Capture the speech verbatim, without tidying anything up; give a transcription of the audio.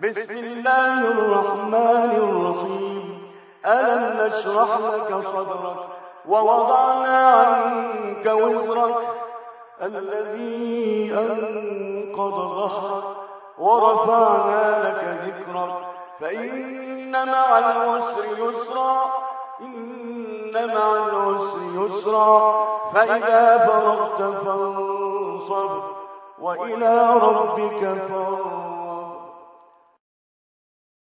بسم الله الرحمن الرحيم. ألم نشرح لك صدرك ووضعنا عنك وزرك الذي أنقض ظهرك ورفعنا لك ذكرك فإن مع العسر يسرا إن مع العسر يسرا فإذا فرغت فانصب وإلى ربك فارغب.